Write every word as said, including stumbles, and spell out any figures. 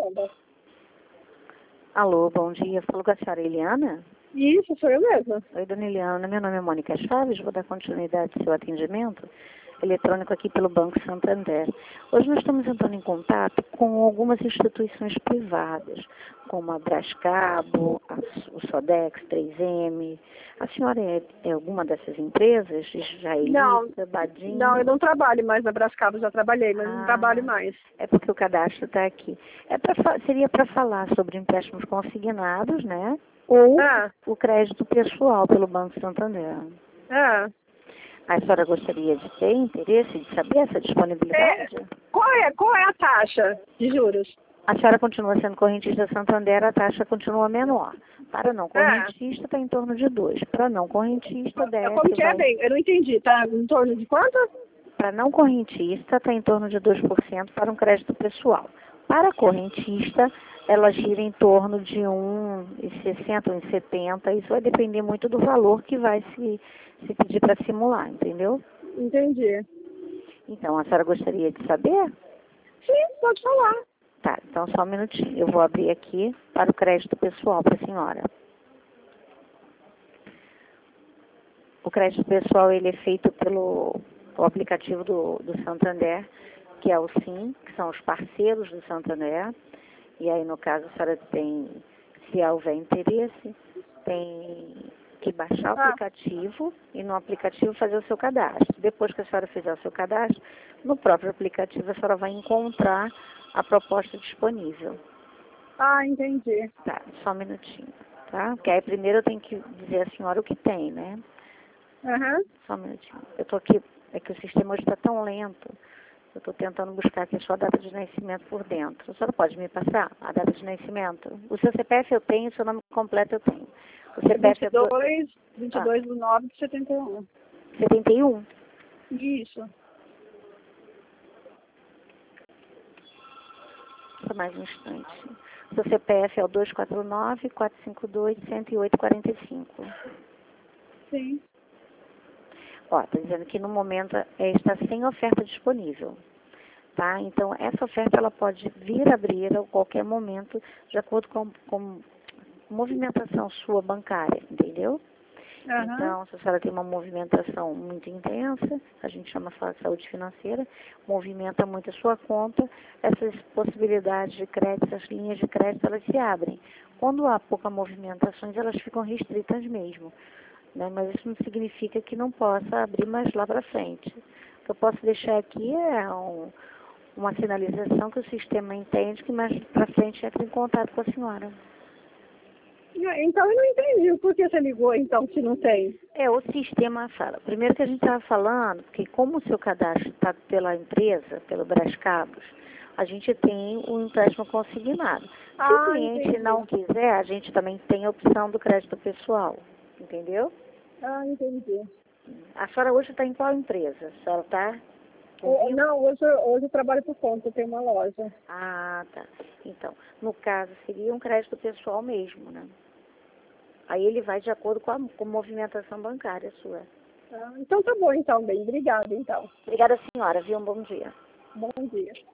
Onda. Alô, bom dia. Falou com a senhora Eliana? Isso, sou eu mesma. Oi, dona Eliana. Meu nome é Mônica Chaves. Vou dar continuidade ao seu atendimento eletrônico aqui pelo Banco Santander. Hoje nós estamos entrando em contato com algumas instituições privadas, como a Brascabo, a, o Sodex, três M. A senhora é, é alguma dessas empresas? Não, Jaelita, Badim? não, eu não trabalho mais na Brascabo, já trabalhei, mas Ah, não trabalho mais. É porque o cadastro está aqui. É pra, seria para falar sobre empréstimos consignados, né? Ou Ah, o crédito pessoal pelo Banco Santander. ah. A senhora gostaria de ter interesse de saber essa disponibilidade? É, qual, é, qual é a taxa de juros? A senhora continua sendo correntista Santander, a taxa continua menor. Para não Ah, correntista está em torno de dois. Para não correntista desce, como que é, vai... bem? Eu não entendi, tá em torno de quanto? Para não correntista está em torno de dois por cento para um crédito pessoal. Para correntista, ela gira em torno de um vírgula sessenta, um vírgula setenta. Isso vai depender muito do valor que vai se, se pedir para simular, entendeu? Entendi. Então, a senhora gostaria de saber? Sim, pode falar. Tá, então só um minutinho. Eu vou abrir aqui para o crédito pessoal para a senhora. O crédito pessoal ele é feito pelo o aplicativo do, do Santander, que é o Sim, que são os parceiros do Santander. E aí, no caso, a senhora tem, se houver interesse, tem que baixar o Ah, aplicativo e no aplicativo fazer o seu cadastro. Depois que a senhora fizer o seu cadastro, no próprio aplicativo a senhora vai encontrar a proposta disponível. ah, entendi. Tá, só um minutinho, tá? Porque aí primeiro eu tenho que dizer à senhora o que tem, né? Aham. Só um minutinho. Eu tô aqui, é que o sistema hoje está tão lento. Eu estou tentando buscar aqui a sua data de nascimento por dentro. A senhora pode me passar a data de nascimento? O seu C P F eu tenho, o seu nome completo eu tenho. O É C P F é do... vinte e ah, dois de nove de setenta e um. setenta e um? Isso. Só mais um instante. O seu C P F é o dois quatro nove, quatro cinco dois, um zero oito quatro cinco. Sim. Ó, está dizendo que no momento é, está sem oferta disponível, tá? Então, essa oferta ela pode vir a abrir a qualquer momento, de acordo com, com movimentação sua bancária, entendeu? Aham. Então, se a senhora tem uma movimentação muito intensa, a gente chama de saúde financeira, movimenta muito a sua conta, essas possibilidades de crédito, essas linhas de crédito, elas se abrem. Quando há pouca movimentações, elas ficam restritas mesmo. Né? Mas isso não significa que não possa abrir mais lá para frente. O que eu posso deixar aqui é um, uma sinalização que o sistema entende que mais para frente entra em contato com a senhora. Então eu não entendi. Por que você ligou então se não tem? É, o sistema fala. Primeiro que a gente estava falando, que como o seu cadastro está pela empresa, pelo Brascabos, a gente tem o empréstimo consignado. Se Ah, o cliente entendi. não quiser, a gente também tem a opção do crédito pessoal. Entendeu? Ah, entendi. A senhora hoje está em qual empresa? A senhora está? Oh, não, hoje, hoje eu trabalho por conta, eu tenho uma loja. Ah, tá. Então, no caso, seria um crédito pessoal mesmo, né? Aí ele vai de acordo com a, com a movimentação bancária sua. Ah, então tá bom então, bem. Obrigada então. Obrigada, senhora. Viu? Um bom dia. Bom dia.